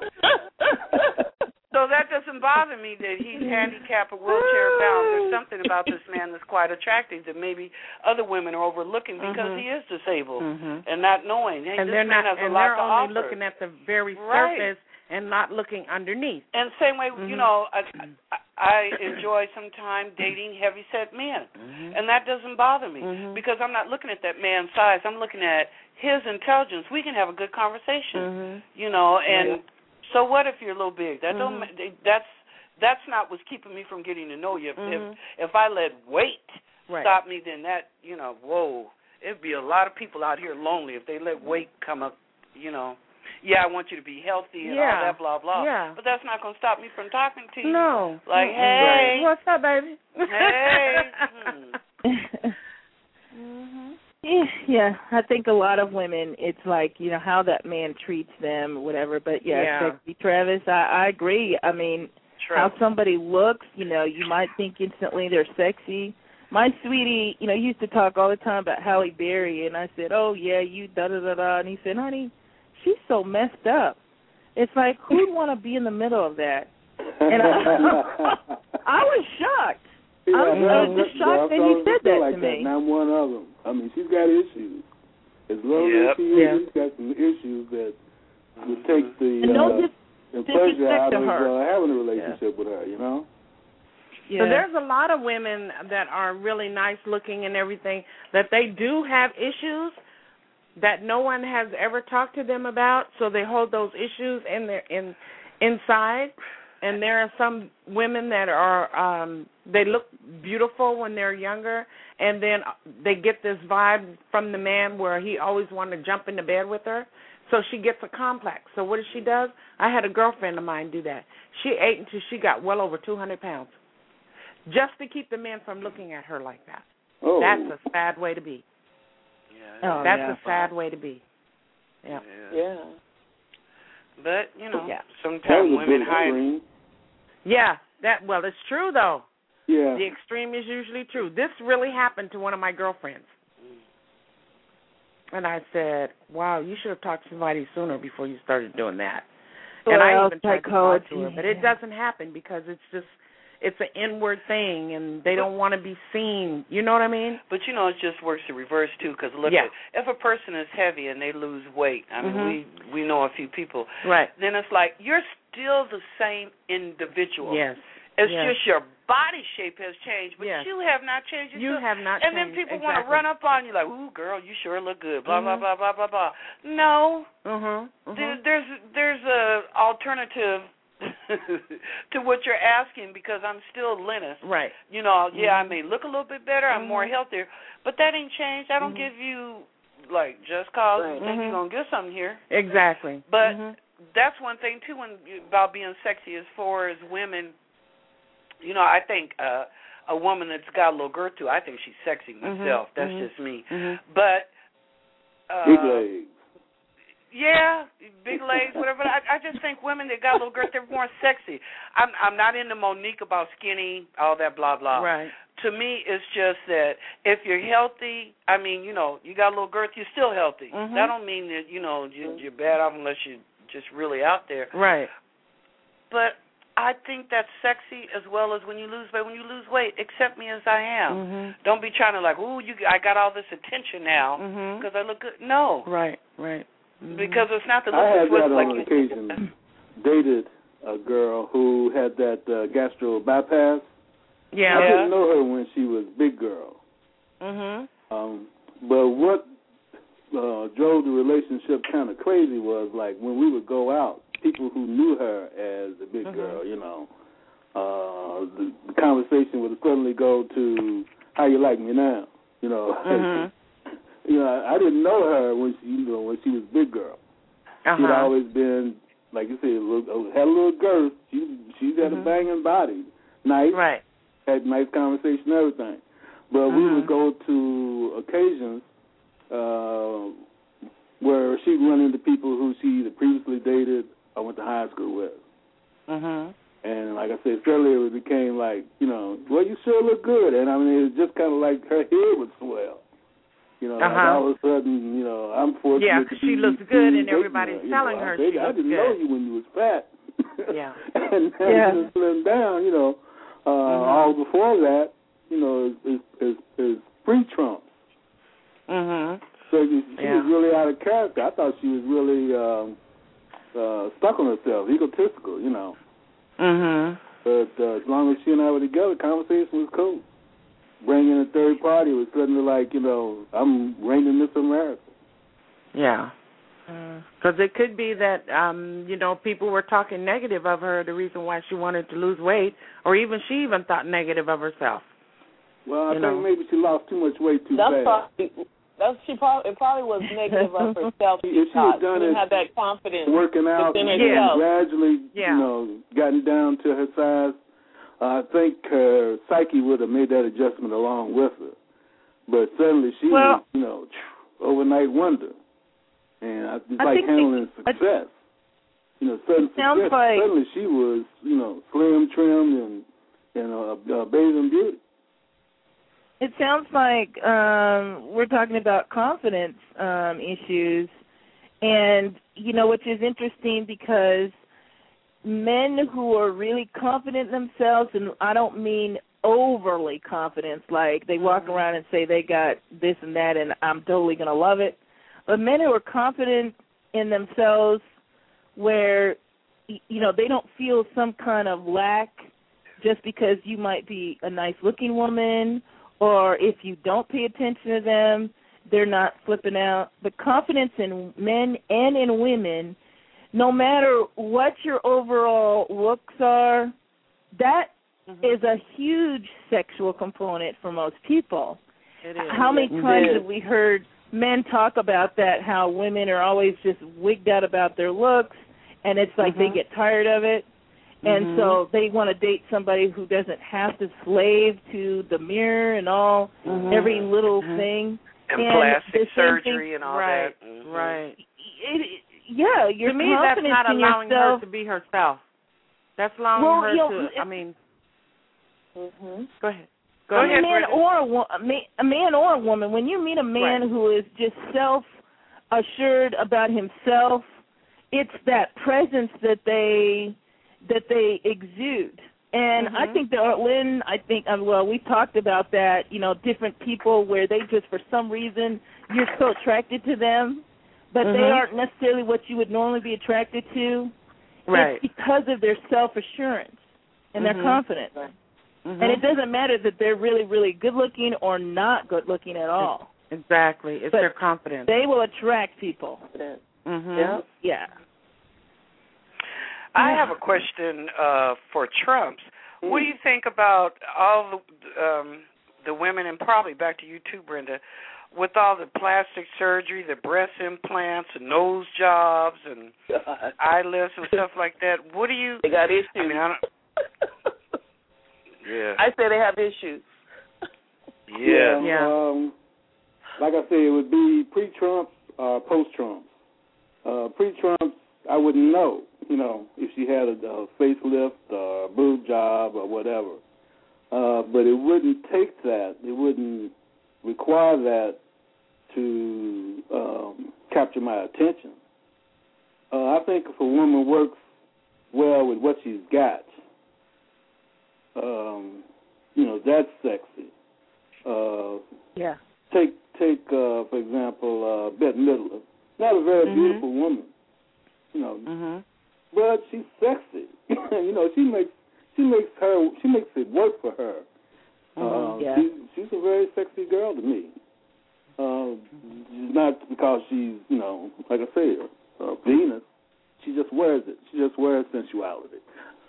So that doesn't bother me that he's handicapped or wheelchair bound. There's something about this man that's quite attractive that maybe other women are overlooking because he is disabled and not knowing. Hey, and this man has a lot to offer. Only looking at the very surface and not looking underneath. And same way, I enjoy sometimes dating heavy-set men, and that doesn't bother me because I'm not looking at that man's size. I'm looking at his intelligence. We can have a good conversation, and so what if you're a little big? That don't. That's not what's keeping me from getting to know you. If I let weight stop me, then that whoa, it'd be a lot of people out here lonely if they let weight come up. Yeah, I want you to be healthy and all that, blah, blah. Yeah. But that's not going to stop me from talking to you. No. Like, hey. What's up, baby? Hey. Yeah, I think a lot of women, it's like, how that man treats them, whatever. But, sexy Travis, I agree. I mean, how somebody looks, you might think instantly they're sexy. My sweetie, used to talk all the time about Halle Berry, and I said, oh, yeah, you da-da-da-da. And he said, honey, she's so messed up. It's like, who'd want to be in the middle of that? And I was shocked. I was just shocked that he said that to me. And I'm one of them. I mean, she's got issues. As long as she's got some issues that would take the pleasure out of having a relationship with her, So there's a lot of women that are really nice looking and everything, that they do have issues that no one has ever talked to them about, so they hold those issues inside. And there are some women that are they look beautiful when they're younger, and then they get this vibe from the man where he always wanted to jump into bed with her, so she gets a complex. So what she does? I had a girlfriend of mine do that. She ate until she got well over 200 pounds, just to keep the man from looking at her like that. Oh. That's a sad way to be. That's a sad way to be. Yeah. But, sometimes women hide. Yeah, it's true though. Yeah. The extreme is usually true. This really happened to one of my girlfriends. And I said, wow, you should have talked to somebody sooner before you started doing that. And I even tried to talk to her, but it doesn't happen because it's an inward thing, and they don't want to be seen. You know what I mean? But, it just works the reverse, too, because look, if a person is heavy and they lose weight, I mean, we know a few people, right? Then it's like you're still the same individual. Yes. It's just your body shape has changed, but you have not changed. You have not changed. And then people want to run up on you like, ooh, girl, you sure look good, blah, blah, blah, blah, blah, blah. No. There's a alternative to what you're asking because I'm still Lennis. Right. I may look a little bit better, I'm more healthier, but that ain't changed. I don't give you, just cause you think you're going to get something here. Exactly. But that's one thing, too, about being sexy as far as women. I think a woman that's got a little girth to, I think she's sexy myself. That's just me. But big legs. Yeah, big legs, whatever. I just think women that got a little girth, they're more sexy. I'm not into Monique about skinny, all that blah blah. Right. To me, it's just that if you're healthy, I mean, you got a little girth, you're still healthy. That don't mean that you're bad off unless you're just really out there. Right. But I think that's sexy as well as when you lose weight. When you lose weight, accept me as I am. Don't be trying to I got all this attention now because I look good. No. Right. Because it's not the look. I had that on occasion. Dated a girl who had that gastro bypass. Yeah. I didn't know her when she was big girl. But what drove the relationship kind of crazy was when we would go out, people who knew her as a big girl, the conversation would suddenly go to how you like me now, I didn't know her when she was big girl. She'd always been, like you said, had a little girth. She had a banging body, nice, right? Had nice conversation, and everything. But we would go to occasions where she'd run into people who she either previously dated or went to high school with. And like I said earlier, it became well, you sure look good. And I mean, it was just kind of like her head would swell. All of a sudden, I'm fortunate. Yeah, because she looks good and everybody's telling her she looks good. I didn't know you when you was fat. Yeah. And then slim down, all before that, is pre-Trump. So she was really out of character. I thought she was really stuck on herself, egotistical, But as long as she and I were together, the conversation was cool. Bringing a third party was suddenly like, I'm reigning Miss America. Yeah. Because it could be that, people were talking negative of her, the reason why she wanted to lose weight, or even she even thought negative of herself. Well, I think maybe she lost too much weight too fast. It probably was negative of herself. If she had done it, had that confidence, working out, and gradually, gotten down to her size, I think her psyche would have made that adjustment along with her. But suddenly she was, overnight wonder. And it's like handling success. Sudden success. Suddenly she was, slim, trimmed, and bathing beauty. It sounds like we're talking about confidence issues, and, which is interesting because men who are really confident in themselves, and I don't mean overly confident, like they walk around and say they got this and that and I'm totally going to love it, but men who are confident in themselves where, they don't feel some kind of lack just because you might be a nice-looking woman, or if you don't pay attention to them, they're not flipping out. The confidence in men and in women, no matter what your overall looks are, that is a huge sexual component for most people. It is. How many times have we heard men talk about that, how women are always just wigged out about their looks, and it's like they get tired of it. And so they want to date somebody who doesn't have to slave to the mirror and all, every little thing. And plastic surgery and all that. Right. Your to me, that's not allowing her to be herself. That's allowing her to. I mean, go ahead. Go ahead. A man or a woman. When you meet a man who is just self-assured about himself, it's that presence that they exude. And I think that Lynn, we talked about that, different people where they just, for some reason, you're so attracted to them, but they aren't necessarily what you would normally be attracted to. Right. It's because of their self-assurance and their confidence. Right. And it doesn't matter that they're really, really good-looking or not good-looking at all. Exactly. It's their confidence. They will attract people. Yeah. I have a question for Trumps. What do you think about all the women, and probably back to you too, Brenda, with all the plastic surgery, the breast implants, and nose jobs, and eyelifts and stuff like that? What do you? They got issues. I mean, I don't. Yeah. I say they have issues. Yeah. Like I said, it would be pre-Trump or post-Trump. Pre-Trump, I wouldn't know, if she had a facelift or a boob job or whatever. But it wouldn't take that. It wouldn't require that to capture my attention. I think if a woman works well with what she's got, that's sexy. Take for example, Bette Midler. Not a very beautiful woman, but she's sexy. She makes it work for her. She's a very sexy girl to me. Not because she's, like I said, Venus. She just wears it. She just wears sensuality.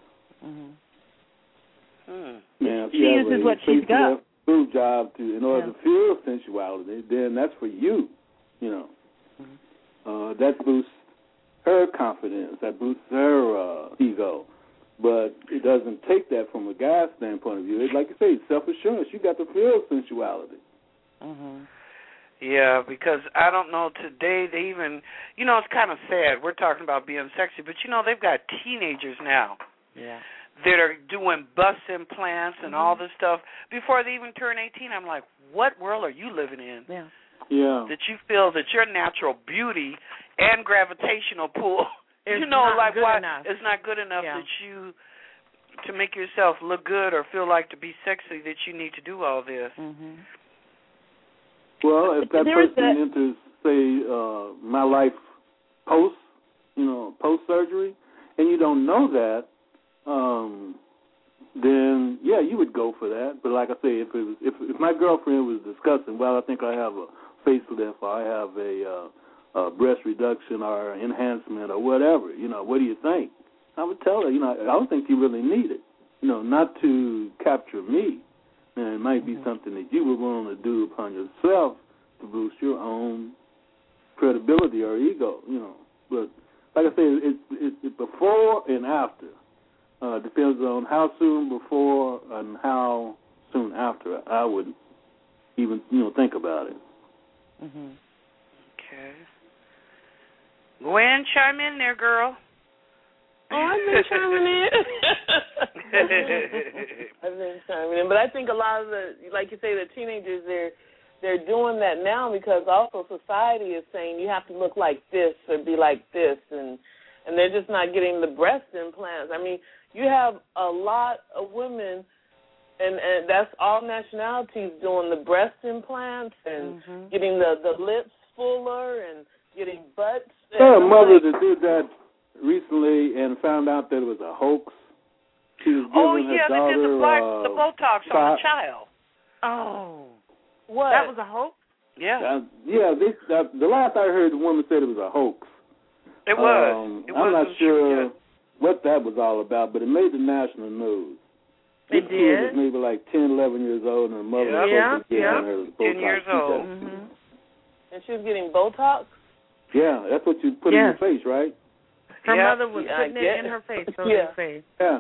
She uses what she's got. Boob job in order to feel sensuality, then that's for you. That boosts her confidence. That boosts her ego. But it doesn't take that from a guy's standpoint of view. It's like you say, self-assurance. You got to feel sensuality. Yeah, because I don't know, today they even, it's kind of sad. We're talking about being sexy, but, they've got teenagers now that are doing bust implants and all this stuff before they even turn 18. I'm like, what world are you living in? Yeah. That you feel that your natural beauty and gravitational pull, it's not good enough that you, to make yourself look good or feel like to be sexy, that you need to do all this. Well, if that person enters, say, my life post-surgery, and you don't know that, then, you would go for that. But like I say, if my girlfriend was discussing, well, I think I have a facelift or I have a breast reduction or enhancement or whatever, what do you think? I would tell her, I don't think you really need it, not to capture me. And it might be something that you were willing to do upon yourself to boost your own credibility or ego, But like I say, it's before and after. Depends on how soon before and how soon after I would even, think about it. Okay. Gwen, chime in there, girl. Oh, I've been chiming in. I've been chiming in. But I think a lot of like you say, the teenagers, they're doing that now because also society is saying you have to look like this or be like this, and they're just not getting the breast implants. I mean, you have a lot of women, and that's all nationalities doing the breast implants and getting the lips fuller and getting butts. I had a mother that did that recently and found out that it was a hoax. She was giving her daughter, they did the Botox on the child. Oh. What? That was a hoax? Yeah. The last I heard, the woman said it was a hoax. It was. I'm not sure what that was all about, but it made the national news. It This did? kid was maybe like 10, 11 years old, and her mother was supposed to get her Botox. 10 years old. And she was getting Botox? Yeah, that's what you put in your face, right? Her mother was putting it in her face. Yeah.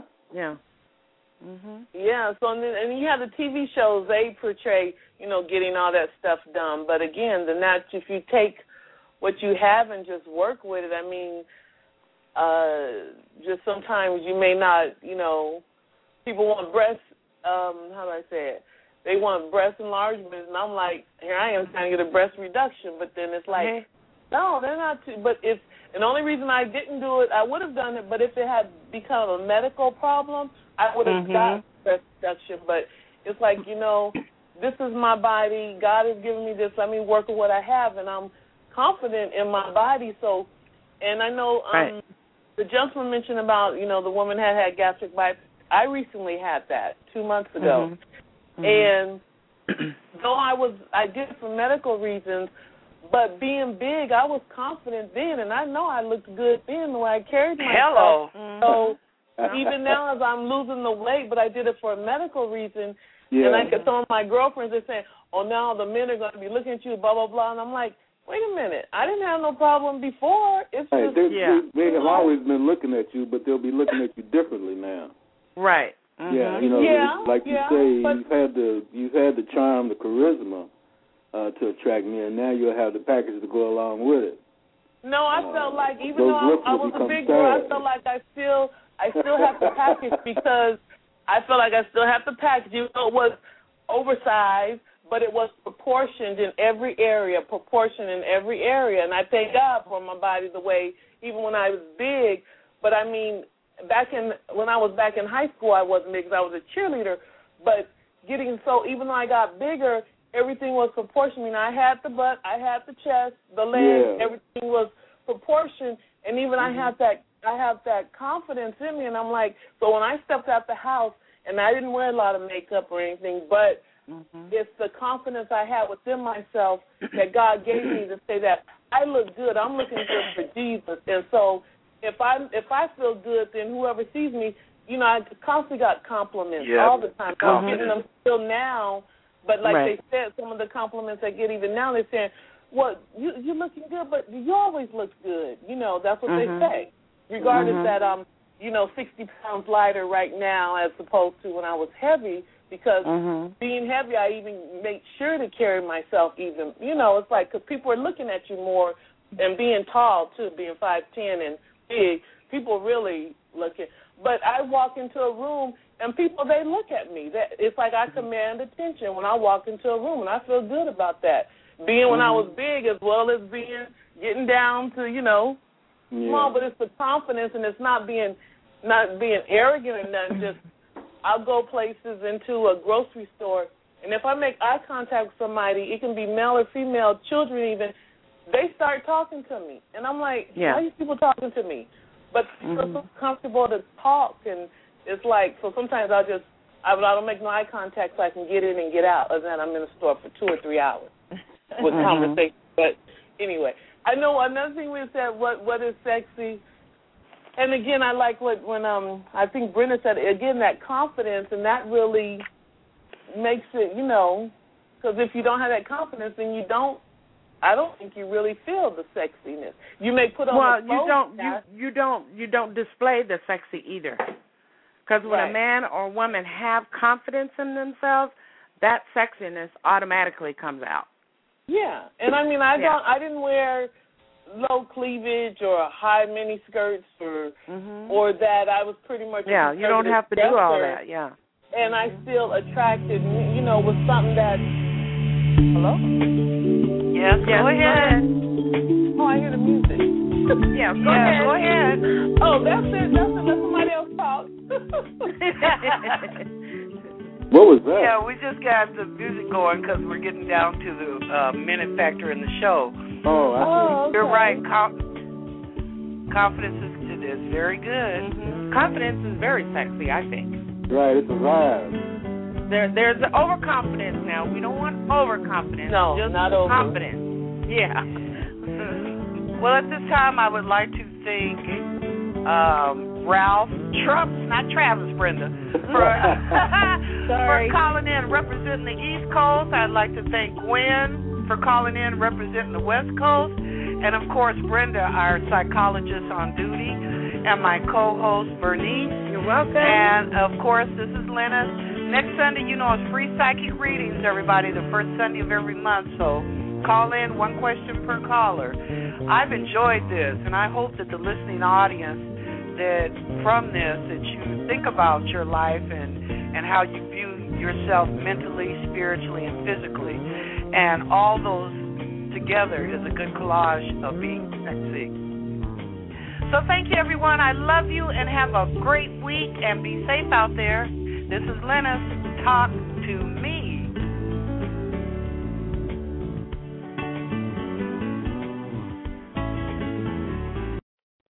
Yeah, so and you have the TV shows, they portray, getting all that stuff done. But again, if you take what you have and just work with it, I mean, just sometimes you may not, people want breast, how do I say it? They want breast enlargement, and I'm like, here I am trying to get a breast reduction, but then it's like, no, they're not too, but if, and the only reason I didn't do it, I would have done it, but if it had become a medical problem, I would have got breast reduction, but it's like, this is my body, God has given me this, let me work with what I have, and I'm confident in my body, so, and I know the gentleman mentioned about, the woman had gastric bypass. I recently had that 2 months ago. And though I did it for medical reasons, but being big, I was confident then, and I know I looked good then the way I carried myself. So even now as I'm losing the weight, but I did it for a medical reason, and I get some of my girlfriends are saying, oh, now the men are going to be looking at you, blah, blah, blah, and I'm like, wait a minute, I didn't have no problem before. It's just, they have always been looking at you, but they'll be looking at you differently now. Right. Yeah, like you say, you've had the charm, the charisma to attract men. Now you'll have the package to go along with it. No, I felt like even though I was a big girl, I felt like I still have the package because I felt like I still have the package. Even though it was oversized, but it was proportioned in every area, and I thank God for my body the way, even when I was big. But I mean, when I was back in high school, I wasn't big because I was a cheerleader. But even though I got bigger, everything was proportioned. I mean, I had the butt, I had the chest, the legs, everything was proportioned, and even I have that confidence in me. And I'm like, so when I stepped out the house, and I didn't wear a lot of makeup or anything, but it's the confidence I had within myself that God gave me to say that I look good. I'm looking good for Jesus, and so. If I feel good, then whoever sees me, I constantly got compliments all the time. I'm getting them still now, but like they said, some of the compliments I get even now, they're saying, well, you're looking good, but you always look good. That's what they say. Regardless that I'm, 60 pounds lighter right now as opposed to when I was heavy, because being heavy, I even make sure to carry myself even, it's like, because people are looking at you more, and being tall, too, being 5'10", and big, people really look at. But I walk into a room and people, they look at me. It's like I command attention when I walk into a room, and I feel good about that. Being when I was big as well as getting down to small, but it's the confidence, and it's not being arrogant or nothing. Just I'll go places into a grocery store, and if I make eye contact with somebody, it can be male or female, children even. They start talking to me, and I'm like, why are these people talking to me? But it's so comfortable to talk, and it's like, so sometimes I don't make no eye contact so I can get in and get out, other than I'm in the store for 2 or 3 hours with conversation. But anyway, I know another thing we said, what is sexy, and again, I like when I think Brenda said, again, that confidence, and that really makes it, because if you don't have that confidence, then I don't think you really feel the sexiness. You may put on you don't display the sexy either. Because when a man or woman have confidence in themselves, that sexiness automatically comes out. Yeah, and I mean, I didn't wear low cleavage or high mini skirts or that. I was pretty much you don't have to do all that. Yeah, and I still attracted, with something that. Hello. Yes, go ahead. Oh, I hear the music. Go ahead. Oh, that's it. Let somebody else talk. What was that? Yeah, we just got the music going because we're getting down to the minute factor in the show. Oh, I see. Okay. You're right. Confidence is very good. Confidence is very sexy, I think. Right, it's a vibe. There's the overconfidence now. We don't want overconfidence. No, just not over. Confidence. Yeah. Well, at this time, I would like to thank Ralph Trumps, not Travis, Brenda, for calling in representing the East Coast. I'd like to thank Gwen for calling in representing the West Coast. And, of course, Brenda, our psychologist on duty, and my co-host, Bernice. You're welcome. And, of course, this is Lena. Next Sunday, it's free psychic readings, everybody, the first Sunday of every month. So Call in, one question per caller. I've enjoyed this, and I hope that the listening audience, that from this, that you think about your life and how you view yourself mentally, spiritually, and physically. And all those together is a good collage of being sexy. So thank you, everyone. I love you, and have a great week, and be safe out there. This is Lennis. Talk to me.